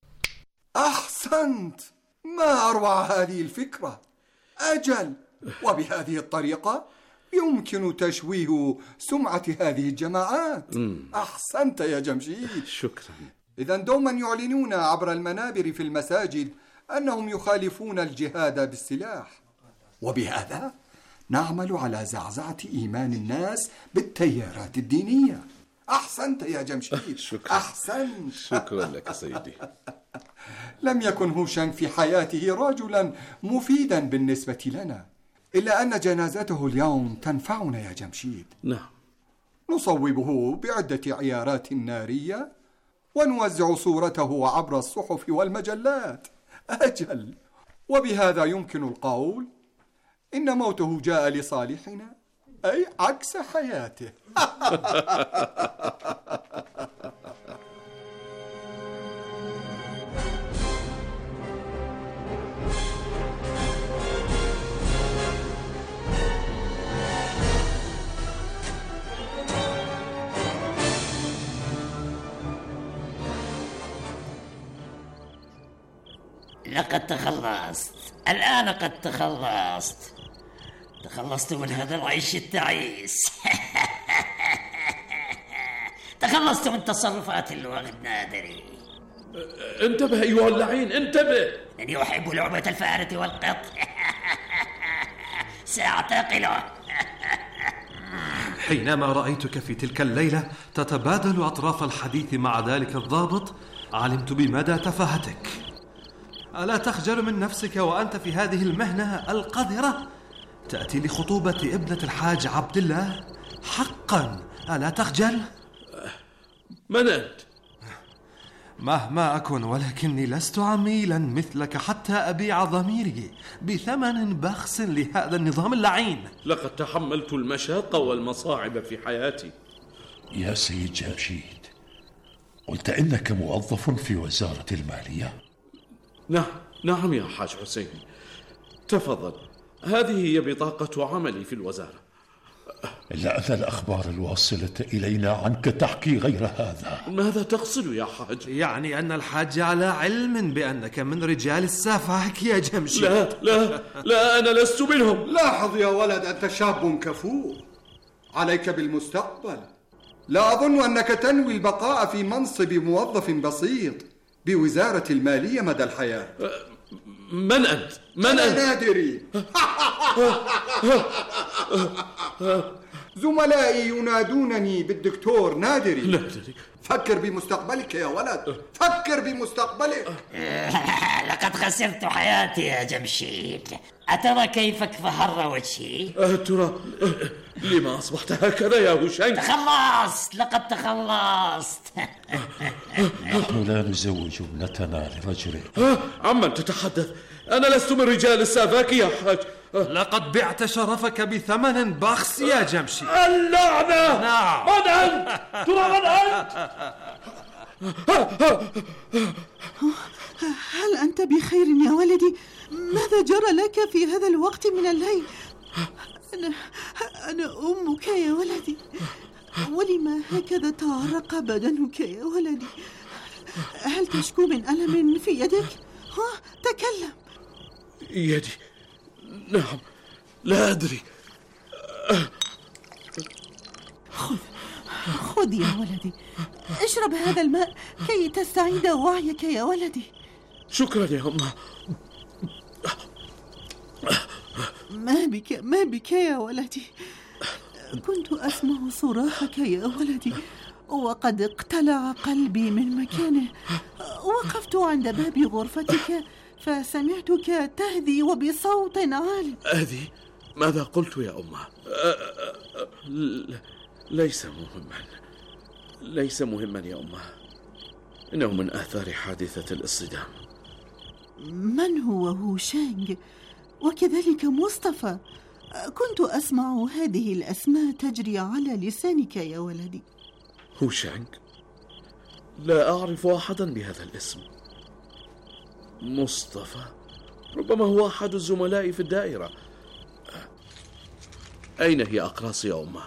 أحسنت، ما أروع هذه الفكرة. أجل، وبهذه الطريقة يمكن تشويه سمعة هذه الجماعات. أحسنت يا جمشيد. شكرا. إذن دوما يعلنون عبر المنابر في المساجد أنهم يخالفون الجهاد بالسلاح، وبهذا نعمل على زعزعة إيمان الناس بالتيارات الدينية. أحسنت يا جمشيد. شكرا. أحسنت. شكرا لك سيدي. لم يكن هوشانغ في حياته رجلا مفيدا بالنسبة لنا، إلا أن جنازته اليوم تنفعنا يا جمشيد. نعم. نصوبه بعدة عيارات نارية ونوزع صورته عبر الصحف والمجلات. أجل، وبهذا يمكن القول إن موته جاء لصالحنا، أي عكس حياته. لقد تخلصت، الآن قد تخلصت من هذا العيش التعيس. تخلصت من تصرفات اللواء النادري. انتبه أيها اللعين، انتبه. إني أحب لعبة الفأرة والقط. سأعتقله. حينما رأيتك في تلك الليلة تتبادل أطراف الحديث مع ذلك الضابط، علمت بمدى تفاهتك. ألا تخجل من نفسك وأنت في هذه المهنة القذرة؟ تأتي لخطوبة ابنة الحاج عبد الله؟ حقا ألا تخجل؟ من أنت؟ مهما أكن، ولكني لست عميلا مثلك حتى أبيع ضميري بثمن بخس لهذا النظام اللعين. لقد تحملت المشاق والمصاعب في حياتي. يا سيد جمشيد، قلت إنك موظف في وزارة المالية؟ نعم يا حاج حسين، تفضل، هذه هي بطاقة عملي في الوزارة. إلا أن الأخبار الواصلة إلينا عنك تحكي غير هذا. ماذا تقصد يا حاج؟ يعني أن الحاج على علم بأنك من رجال السفاك يا جمشيد. لا أنا لست منهم. لاحظ يا ولد، أنت شاب كفور، عليك بالمستقبل. لا أظن أنك تنوي البقاء في منصب موظف بسيط بوزارة المالية مدى الحياة. من أنت؟ نادري. زملائي ينادونني بالدكتور نادري. فكر بمستقبلك يا ولد، فكر بمستقبلك. لقد خسرت حياتي يا جمشيد، أترى كيف اكفهر وجهي؟ ترى لما أصبحت هكذا يا هشام؟ تخلصت، لقد تخلصت. نحن لا نزوج ابنتنا لرجل. عمن تتحدث؟ أنا لست من رجال السفاك يا حاج. لقد بعت شرفك بثمن بخس يا جمشيد. اللعنة! نعم. من أنت؟ ترى من أنت؟ هل أنت بخير يا ولدي؟ ماذا جرى لك في هذا الوقت من الليل؟ أنا أمك يا ولدي، ولما هكذا تعرق بدنك يا ولدي؟ هل تشكو من ألم في يدك؟ تكلم. يدي؟ نعم، لا أدري. خذ يا ولدي، اشرب هذا الماء كي تستعيد وعيك يا ولدي. شكرا يا أمه. ما بك يا ولدي؟ كنت أسمع صراخك يا ولدي، وقد اقتلع قلبي من مكانه. وقفت عند باب غرفتك فسمعتك تهذي وبصوت عال. أهذي؟ ماذا قلت يا أمه؟ ليس مهما يا أمه، إنه من آثار حادثة الاصطدام. من هو هوشانغ وكذلك مصطفى؟ كنت أسمع هذه الأسماء تجري على لسانك يا ولدي. هوشانغ؟ لا أعرف أحدا بهذا الاسم. مصطفى ربما هو أحد الزملاء في الدائرة. أين هي أقراص يا أمه؟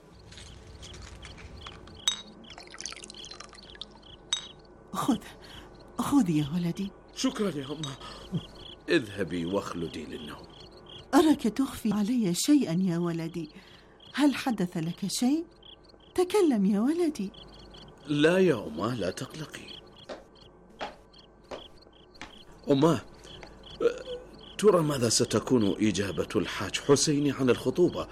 خذ يا ولدي. شكرا يا أمه. اذهبي واخلدي للنوم. أراك تخفي علي شيئا يا ولدي، هل حدث لك شيء؟ تكلم يا ولدي. لا يا أمه، لا تقلقي. أمه، ترى ماذا ستكون إجابة الحاج حسين عن الخطوبة؟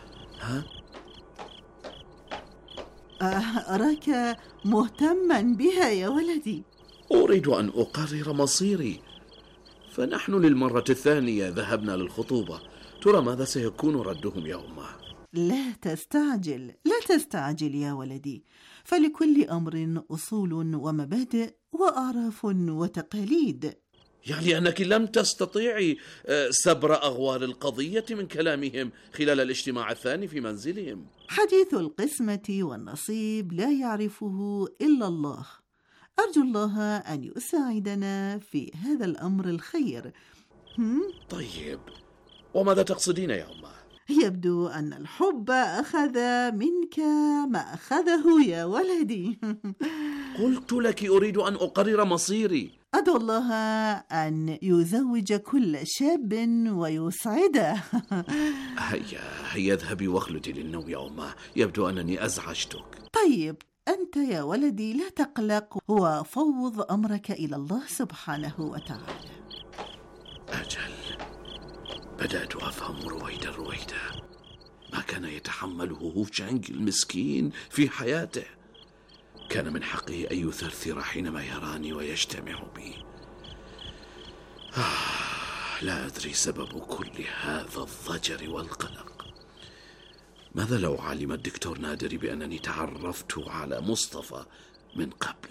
أراك مهتما بها يا ولدي. أريد أن أقرر مصيري، فنحن للمرة الثانية ذهبنا للخطوبة. ترى ماذا سيكون ردهم يا أمه؟ لا تستعجل يا ولدي، فلكل أمر أصول ومبادئ وأعراف وتقاليد. يعني أنك لم تستطيعي سبر أغوار القضية من كلامهم خلال الاجتماع الثاني في منزلهم. حديث القسمة والنصيب لا يعرفه إلا الله. أرجو الله أن يساعدنا في هذا الأمر الخير. طيب، وماذا تقصدين يا أمه؟ يبدو أن الحب أخذ منك ما أخذه يا ولدي. قلت لك أريد أن أقرر مصيري. أدعو الله أن يزوج كل شاب ويسعده. هيا اذهبي واخلدي للنوم يا أمه، يبدو أنني أزعجتك. طيب، أنت يا ولدي لا تقلق، وفوض أمرك إلى الله سبحانه وتعالى. أجل، بدأت أفهم رويدا ما كان يتحمله هوشانغ المسكين في حياته. كان من حقه أن يثرثر حينما يراني ويجتمع بي. لا أدري سبب كل هذا الضجر والقلق. ماذا لو علم الدكتور نادري بأنني تعرفت على مصطفى من قبل؟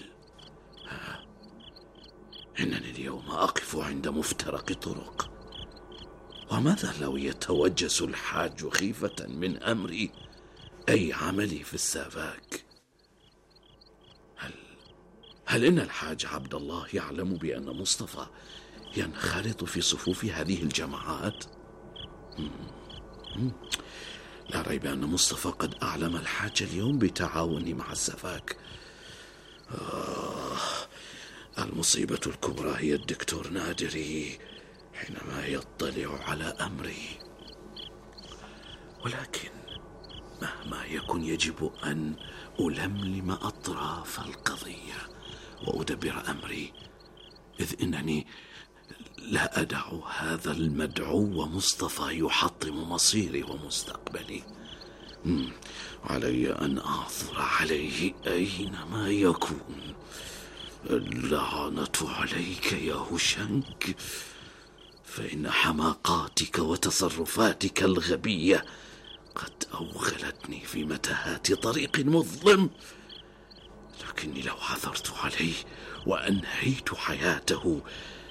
إنني اليوم أقف عند مفترق طرق. وماذا لو يتوجس الحاج خيفة من أمري أي عملي في السافاك؟ هل إن الحاج عبد الله يعلم بأن مصطفى ينخرط في صفوف هذه الجماعات؟ لا ريب أن مصطفى قد أعلم الحاج اليوم بتعاوني مع السفاك. المصيبة الكبرى هي الدكتور نادري حينما يطلع على أمري. ولكن مهما يكن يجب أن ألملم أطراف القضية وأدبر أمري، إذ إنني لا أدع هذا المدعو مصطفى يحطم مصيري ومستقبلي. علي أن أعثر عليه أينما يكون. اللعنة عليك يا هوشنك، فإن حماقاتك وتصرفاتك الغبية قد أوغلتني في متاهات طريق مظلم. لكني لو عثرت عليه وأنهيت حياته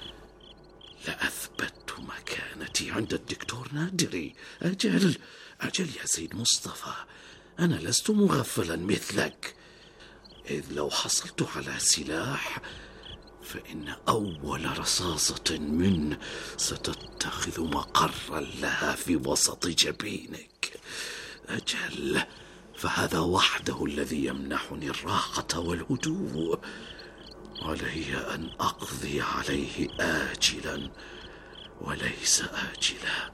لأثبت مكانتي عند الدكتور نادري. أجل يا سيد مصطفى، أنا لست مغفلا مثلك، إذ لو حصلت على سلاح فإن أول رصاصة منه ستتخذ مقرا لها في وسط جبينك. أجل، فهذا وحده الذي يمنحني الراحة والهدوء. علي أن أقضي عليه آجلا وليس آجلا.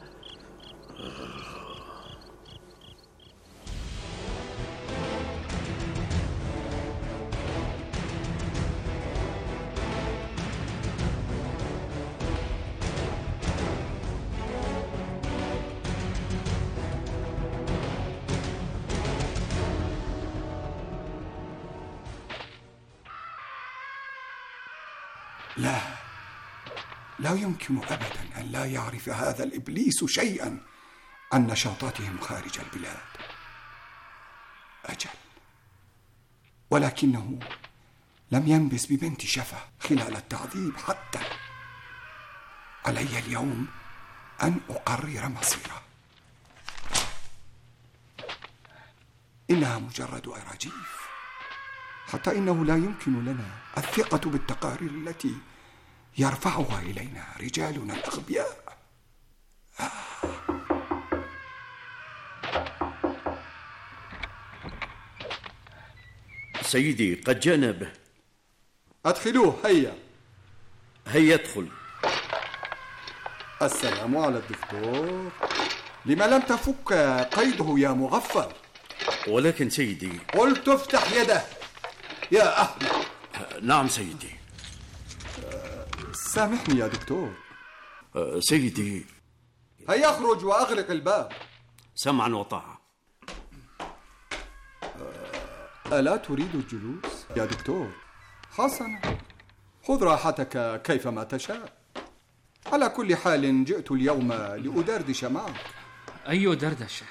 لا يمكن أبدا أن لا يعرف هذا الإبليس شيئا عن نشاطاتهم خارج البلاد. أجل، ولكنه لم ينبس ببنت شفة خلال التعذيب حتى. علي اليوم أن أقرر مصيره. إنها مجرد أراجيف، حتى إنه لا يمكن لنا الثقة بالتقارير التي يرفعها إلينا رجالنا الأغبياء. سيدي قد جاءنا به. أدخلوه. هيا ادخل. السلام على الدكتور. لما لم تفك قيده يا مغفل؟ ولكن سيدي، قلت افتح يده يا أحمد. نعم سيدي. سامحني يا دكتور. سيدي، هيا اخرج وأغلق الباب. سمعا وطاعة. ألا تريد الجلوس يا دكتور؟ حسنا، خذ راحتك كيفما تشاء. على كل حال جئت اليوم لأدردش معك. أي دردشة؟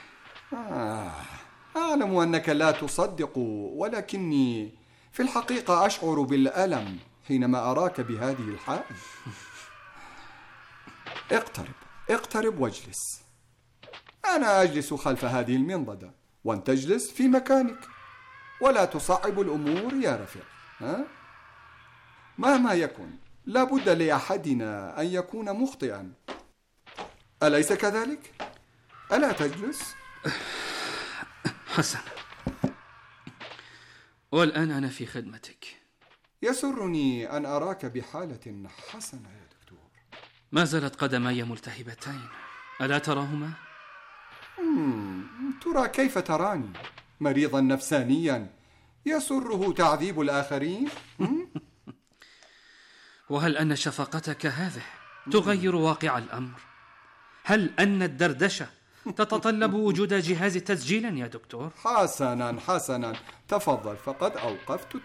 أعلم أنك لا تصدق، ولكني في الحقيقة أشعر بالألم حينما أراك بهذه الحال. اقترب واجلس. أنا أجلس خلف هذه المنضدة وأنت تجلس في مكانك، ولا تصعب الأمور يا رفيق. مهما يكن لابد لأحدنا أن يكون مخطئا، أليس كذلك؟ ألا تجلس؟ حسن، والآن أنا في خدمتك. يسرني أن أراك بحالة حسنة يا دكتور. ما زالت قدماي ملتهبتين، ألا تراهما؟ ترى كيف تراني؟ مريضا نفسانيا يسره تعذيب الآخرين؟ وهل أن شفقتك هذه تغير واقع الأمر؟ هل أن الدردشة تتطلب وجود جهاز تسجيل يا دكتور؟ حسنا، تفضل، فقد أوقفت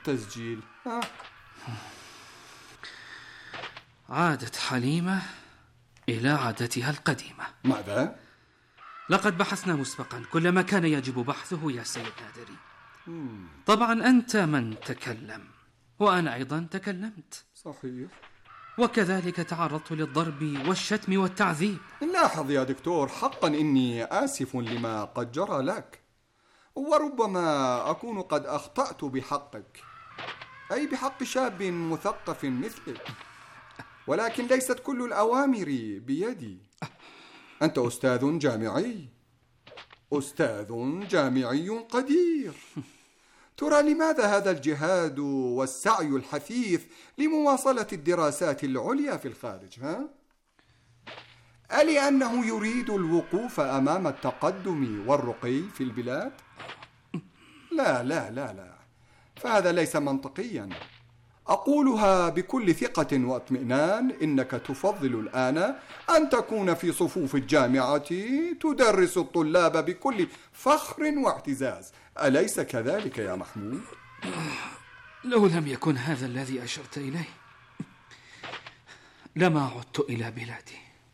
إلى عادتها القديمة. ماذا؟ لقد بحثنا مسبقا كل ما كان يجب بحثه يا سيد نادري. طبعا أنت من تكلم وأنا أيضا تكلمت. صحيح. وكذلك تعرضت للضرب والشتم والتعذيب. لاحظ يا دكتور، حقا إني آسف لما قد جرى لك، وربما أكون قد أخطأت بحقك، أي بحق شاب مثقف مثلك، ولكن ليست كل الأوامر بيدي. أنت أستاذ جامعي، أستاذ جامعي قدير. ترى لماذا هذا الجهاد والسعي الحثيث لمواصلة الدراسات العليا في الخارج؟ ألأنه يريد الوقوف أمام التقدم والرقي في البلاد؟ لا لا لا لا، فهذا ليس منطقيا. أقولها بكل ثقة واطمئنان، إنك تفضل الآن أن تكون في صفوف الجامعة تدرس الطلاب بكل فخر واعتزاز، أليس كذلك يا محمود؟ لو لم يكن هذا الذي أشرت إليه لما عدت إلى بلادي.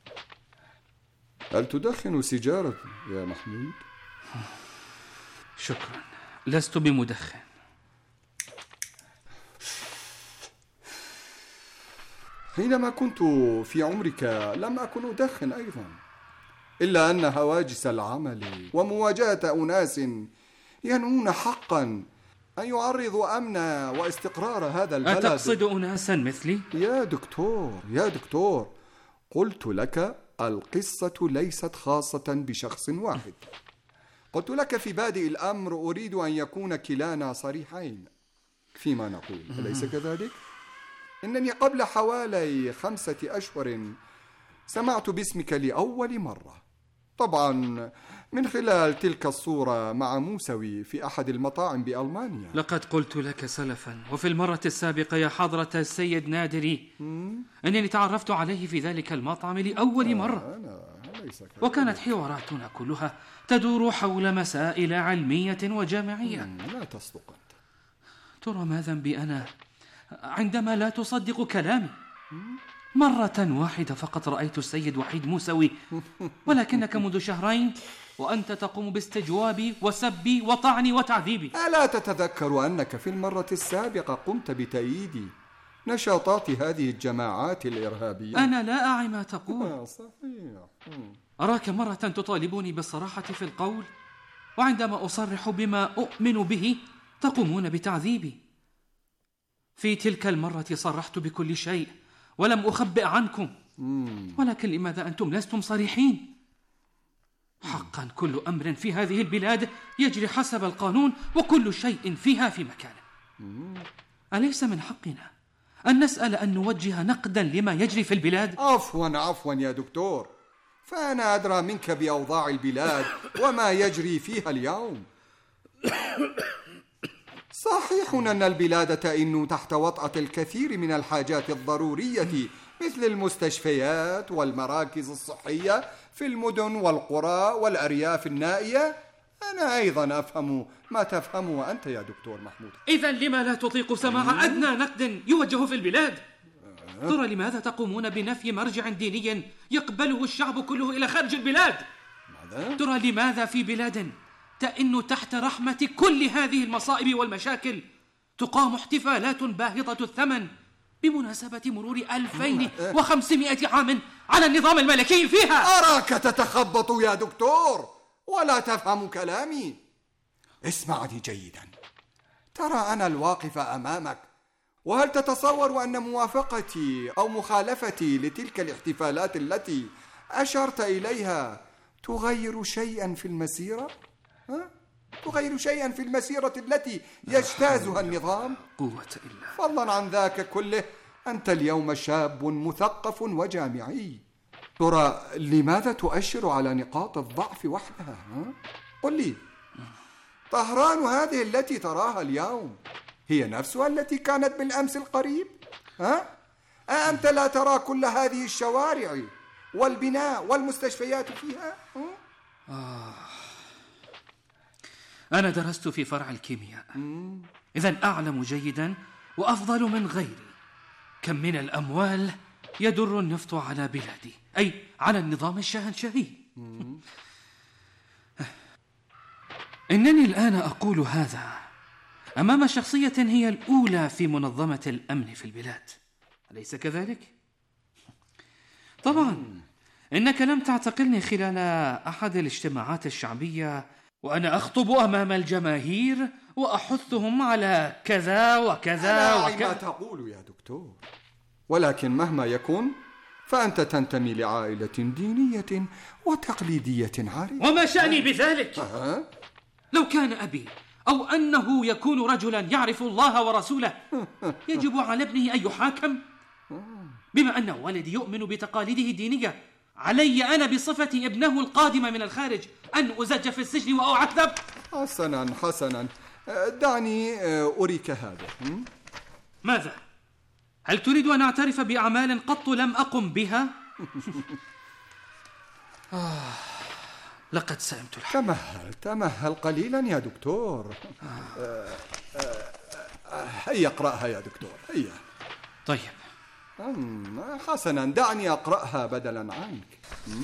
هل تدخن سيجارة يا محمود؟ شكرا، لست بمدخن. حينما كنت في عمرك لم أكن أدخن أيضا، إلا أن هواجس العمل ومواجهة أناس ينوون حقا أن يعرضوا أمن واستقرار هذا البلد. أتقصد أناسا مثلي؟ يا دكتور، قلت لك القصة ليست خاصة بشخص واحد. قلت لك في بادئ الأمر أريد أن يكون كلانا صريحين فيما نقول، أليس كذلك؟ إنني قبل حوالي 5 أشهر سمعت باسمك لأول مرة، طبعا من خلال تلك الصورة مع موسوي في أحد المطاعم بألمانيا. لقد قلت لك سلفا وفي المرة السابقة يا حضرة السيد نادري أنني تعرفت عليه في ذلك المطعم لأول مرة، وكانت حواراتنا كلها تدور حول مسائل علمية وجامعية. لا تصدق أنت. ترى ما ذنبي أنا عندما لا تصدق كلامي؟ مرة واحدة فقط رأيت السيد وحيد موسوي، ولكنك منذ 2 شهرين وأنت تقوم باستجوابي وسبي وطعني وتعذيبي. ألا تتذكر أنك في المرة السابقة قمت بتأييد نشاطات هذه الجماعات الإرهابية؟ أنا لا أعي ما تقول. صحيح. أراك مرة تطالبني بالصراحة في القول، وعندما أصرح بما أؤمن به تقومون بتعذيبي. في تلك المرة صرحت بكل شيء ولم أخبئ عنكم، ولكن لماذا أنتم لستم صريحين؟ حقا كل أمر في هذه البلاد يجري حسب القانون، وكل شيء فيها في مكانه. أليس من حقنا أن نسأل أن نوجه نقدا لما يجري في البلاد؟ عفوا يا دكتور، فأنا أدرى منك بأوضاع البلاد وما يجري فيها اليوم. صحيح أن البلاد تئن تحت وطأة الكثير من الحاجات الضرورية مثل المستشفيات والمراكز الصحية في المدن والقرى والأرياف النائية. أنا أيضا أفهم ما تفهمه أنت يا دكتور محمود. إذن لما لا تطيق سماع أدنى نقد يوجه في البلاد؟ ترى لماذا تقومون بنفي مرجع ديني يقبله الشعب كله إلى خارج البلاد؟ ماذا؟ ترى لماذا في بلاد تئن تحت رحمة كل هذه المصائب والمشاكل تقام احتفالات باهظة الثمن بمناسبة مرور 2500 عام على النظام الملكي فيها؟ أراك تتخبط يا دكتور ولا تفهم كلامي. اسمعني جيدا، ترى أنا الواقف أمامك، وهل تتصور أن موافقتي أو مخالفتي لتلك الاحتفالات التي أشرت إليها تغير شيئا في المسيرة؟ تغير شيئا في المسيرة التي يجتازها النظام؟ قوة إلا. فضلا عن ذاك كله، أنت اليوم شاب مثقف وجامعي، ترى لماذا تؤشر على نقاط الضعف وحدها؟ قل لي، طهران هذه التي تراها اليوم هي نفسها التي كانت بالأمس القريب؟ أنت لا ترى كل هذه الشوارع والبناء والمستشفيات فيها؟ أنا درست في فرع الكيمياء، إذن أعلم جيدا وأفضل من غيري كم من الأموال يدر النفط على بلادي، أي على النظام الشاهنشاهي. إنني الآن أقول هذا أمام شخصية هي الأولى في منظمة الأمن في البلاد، أليس كذلك؟ طبعا إنك لم تعتقلني خلال أحد الاجتماعات الشعبية وأنا أخطب أمام الجماهير وأحثهم على كذا وكذا وكذا. ما تقول يا دكتور، ولكن مهما يكون فأنت تنتمي لعائلة دينية وتقليدية عريقة. وما شأني بذلك؟ لو كان أبي أو أنه يكون رجلا يعرف الله ورسوله يجب على ابنه أن يحاكم. بما أن ولدي يؤمن بتقاليده الدينية، علي أنا بصفتي ابنه القادم من الخارج أن أزج في السجن وأعذب. حسنا، دعني أريك هذا. ماذا؟ هل تريد أن أعترف بأعمال قط لم أقم بها؟ لقد سئمت الحال. تمهل قليلا يا دكتور. هيا اقرأها يا دكتور، هيا. طيب. حسنا، دعني أقرأها بدلا عنك.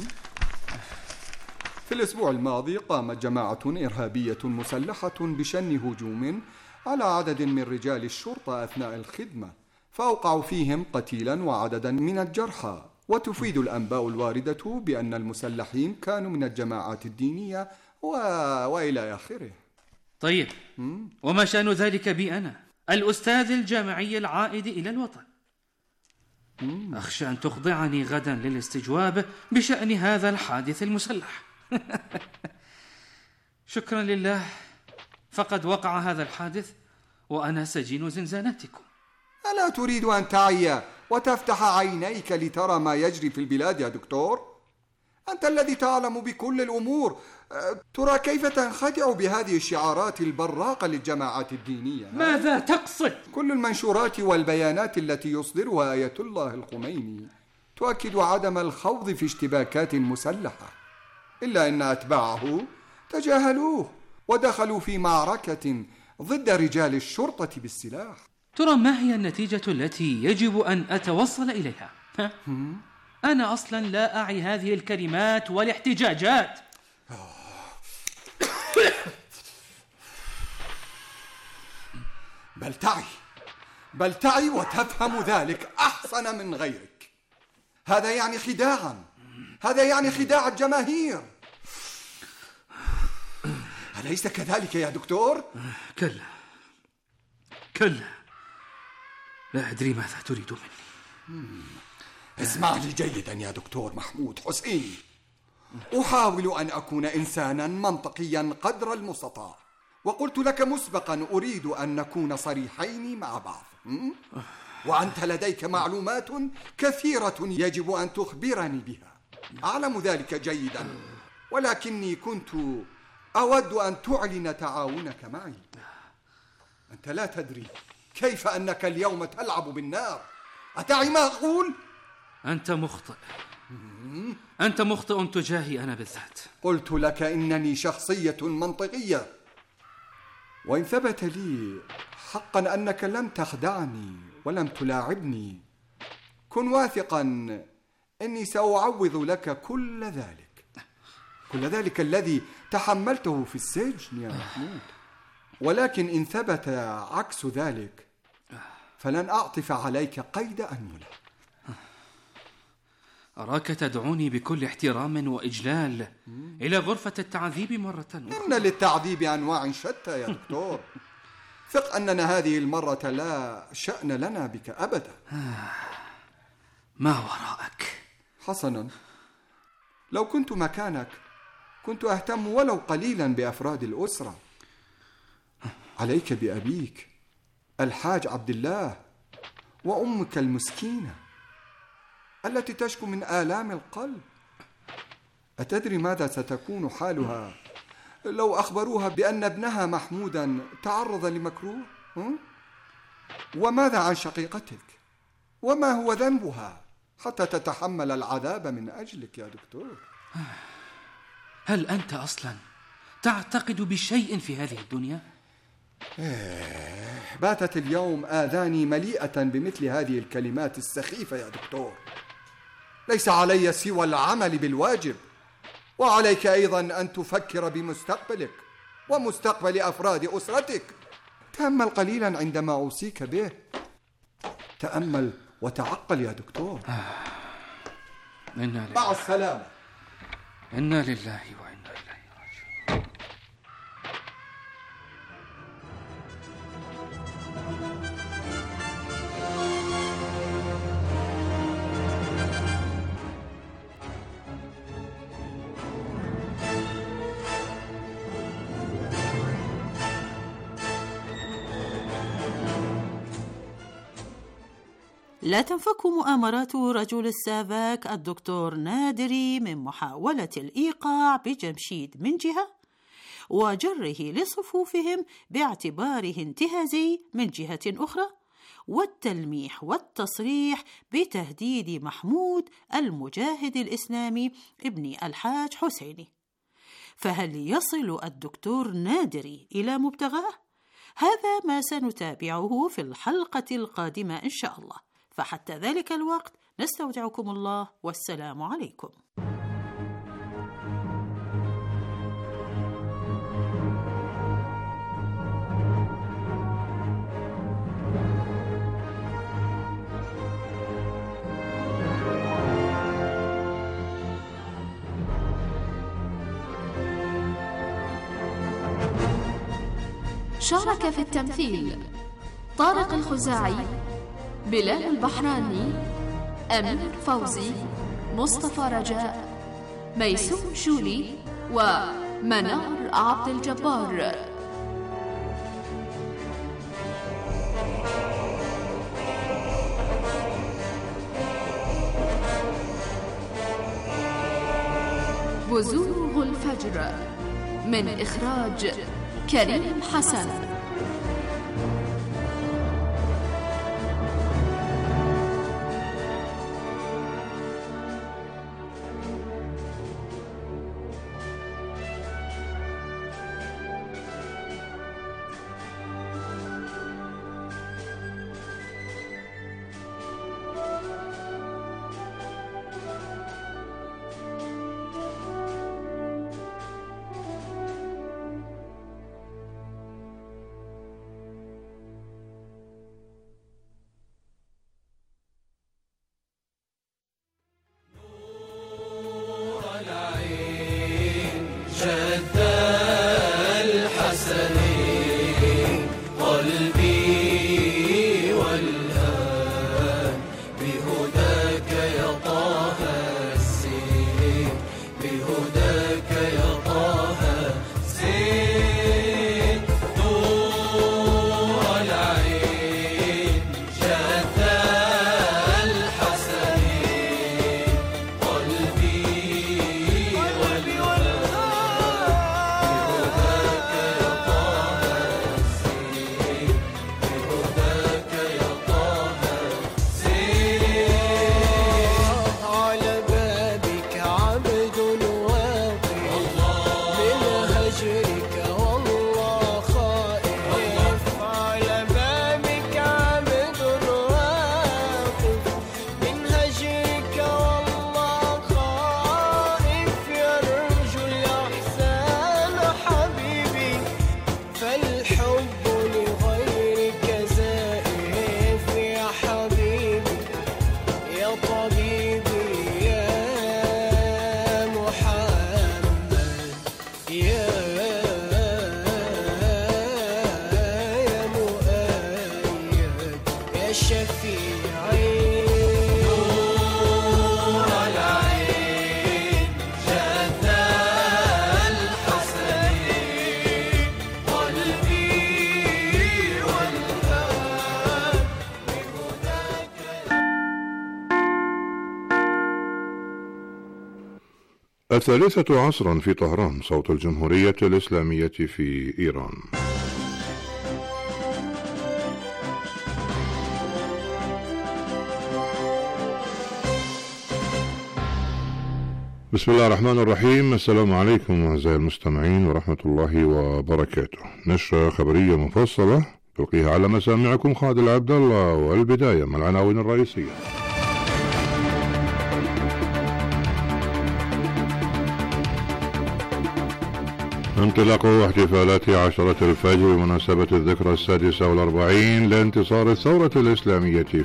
في الأسبوع الماضي قامت جماعة إرهابية مسلحة بشن هجوم على عدد من رجال الشرطة أثناء الخدمة، فأوقعوا فيهم قتيلا وعددا من الجرحى. وتفيد الأنباء الواردة بأن المسلحين كانوا من الجماعات الدينية وإلى آخره. طيب، وما شأن ذلك بي أنا الأستاذ الجامعي العائد إلى الوطن؟ أخشى أن تخضعني غدا للاستجواب بشأن هذا الحادث المسلح. شكرا لله، فقد وقع هذا الحادث وأنا سجين زنزانتكم. ألا تريد أن تعي وتفتح عينيك لترى ما يجري في البلاد يا دكتور؟ أنت الذي تعلم بكل الأمور، ترى كيف تنخدع بهذه الشعارات البراقة للجماعات الدينية؟ ماذا تقصد؟ كل المنشورات والبيانات التي يصدرها آية الله الخميني تؤكد عدم الخوض في اشتباكات مسلحة، إلا أن أتباعه تجاهلوه ودخلوا في معركة ضد رجال الشرطة بالسلاح. ترى ما هي النتيجة التي يجب أن أتوصل إليها؟ أنا أصلا لا أعي هذه الكلمات والاحتجاجات. بل تعي وتفهم ذلك أحسن من غيرك. هذا يعني خداعا، هذا يعني خداع الجماهير، أليس كذلك يا دكتور؟ كلا، لا أدري ماذا تريد مني. اسمع لي جيدا يا دكتور محمود حسين، أحاول أن أكون إنسانا منطقيا قدر المستطاع، وقلت لك مسبقا أريد أن نكون صريحين مع بعض. وأنت لديك معلومات كثيرة يجب أن تخبرني بها، أعلم ذلك جيدا، ولكني كنت أود أن تعلن تعاونك معي. أنت لا تدري كيف أنك اليوم تلعب بالنار. أتعي ما أقول؟ أنت مخطئ تجاهي أنا بالذات. قلت لك إنني شخصية منطقية، وإن ثبت لي حقا أنك لم تخدعني ولم تلاعبني، كن واثقا أني سأعوض لك كل ذلك الذي تحملته في السجن يا محمود. ولكن إن ثبت عكس ذلك فلن أعطف عليك قيد أنملة. أراك تدعوني بكل احترام وإجلال إلى غرفة التعذيب مرة أخرى. إن للتعذيب أنواع شتى يا دكتور. ثق أننا هذه المرة لا شأن لنا بك أبدا. ما وراءك؟ حسنا، لو كنت مكانك كنت أهتم ولو قليلا بأفراد الأسرة. عليك بأبيك الحاج عبد الله وأمك المسكينة التي تشكو من آلام القلب. أتدري ماذا ستكون حالها لو أخبروها بأن ابنها محمودا تعرض لمكروه؟ وماذا عن شقيقتك؟ وما هو ذنبها حتى تتحمل العذاب من أجلك يا دكتور؟ هل أنت أصلا تعتقد بشيء في هذه الدنيا؟ باتت اليوم آذاني مليئة بمثل هذه الكلمات السخيفة يا دكتور. ليس علي سوى العمل بالواجب، وعليك أيضا أن تفكر بمستقبلك ومستقبل أفراد أسرتك. تأمل قليلا عندما أوصيك به. تأمل وتعقل يا دكتور. مع السلامة. إنا لله وإنا إليه راجعون. لا تنفك مؤامرات رجل السافاك الدكتور نادري من محاولة الإيقاع بجمشيد من جهة، وجره لصفوفهم باعتباره انتهازي من جهة أخرى، والتلميح والتصريح بتهديد محمود المجاهد الإسلامي ابن الحاج حسيني. فهل يصل الدكتور نادري إلى مبتغاه؟ هذا ما سنتابعه في الحلقة القادمة إن شاء الله. فحتى ذلك الوقت نستودعكم الله والسلام عليكم. شارك في التمثيل طارق الخزاعي، بلال البحراني، أمير فوزي، مصطفى رجاء، ميسوم شولي، ومنار عبد الجبار. بزوغ الفجر من إخراج كريم حسن. الثالثة عصرا في طهران، صوت الجمهورية الإسلامية في إيران. بسم الله الرحمن الرحيم. السلام عليكم أعزائي المستمعين ورحمة الله وبركاته. نشرة خبرية مفصلة تلقيها على مسامعكم خالد عبد الله، والبداية مع العناوين الرئيسية. انطلاق احتفالات عشرة الفجر بمناسبة الذكرى 46 لانتصار الثورة الإسلامية